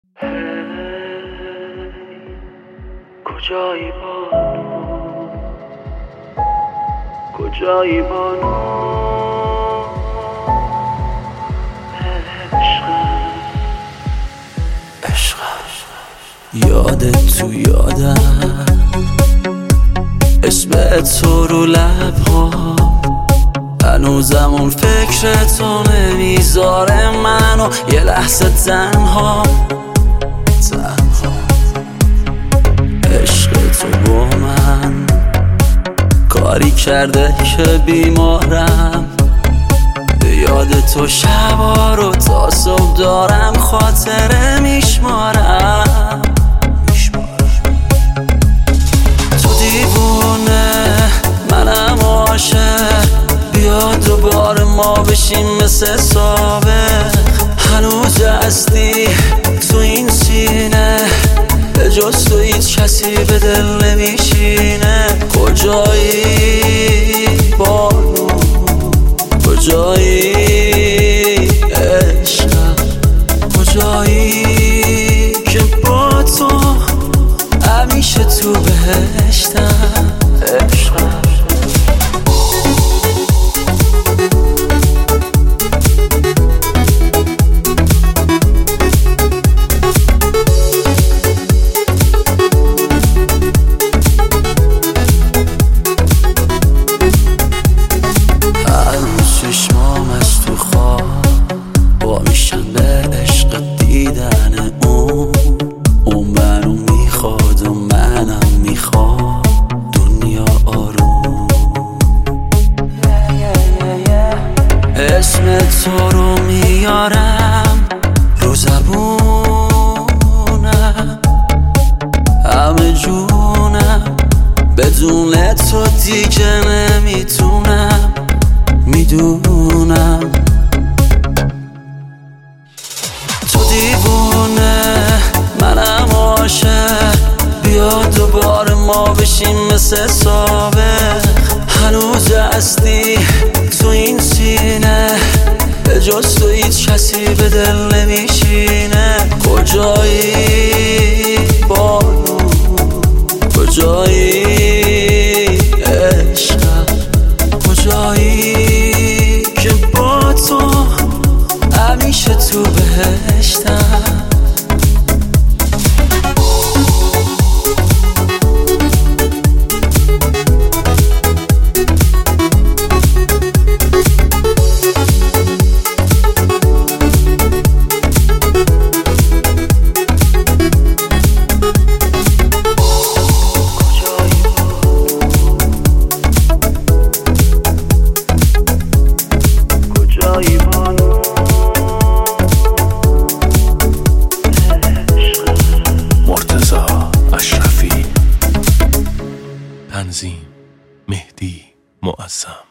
کجایی بانو، کجایی بانو، عشقم یادت تو یادم، اسم تو رو لبها، هنوزم اون فکر تو نمیذاره منو یه لحظه تنها. عشق تو با من کاری کرده که بیمارم، یاد تو شبا رو تا صبح دارم خاطره میشمارم. تو دیوونه منم عاشق، بیا دوباره ما بشیم مثل سابق. هنوز هستی تو این سینه، به جز تو هیچ کسی به دل نمیشینه. کجایی بانو، کجایی عشقم، کجایی که با تو همیشه تو بهشتم. عشقم اسم تو رو میارم رو زبونم، همه جونم، بدون تو دیگه نمیتونم، میدونم. تو دیوونه منم عاشق، بیا دوباره ما بشیم مثل سابق. هنوز هستی تو این سینه، به جز تو هیچ کسی به دل نمیشینه. کجایی بانو، کجایی عشقم، کجایی که با تو همیشه تو بهشتم. تنظیم مهدی معظم.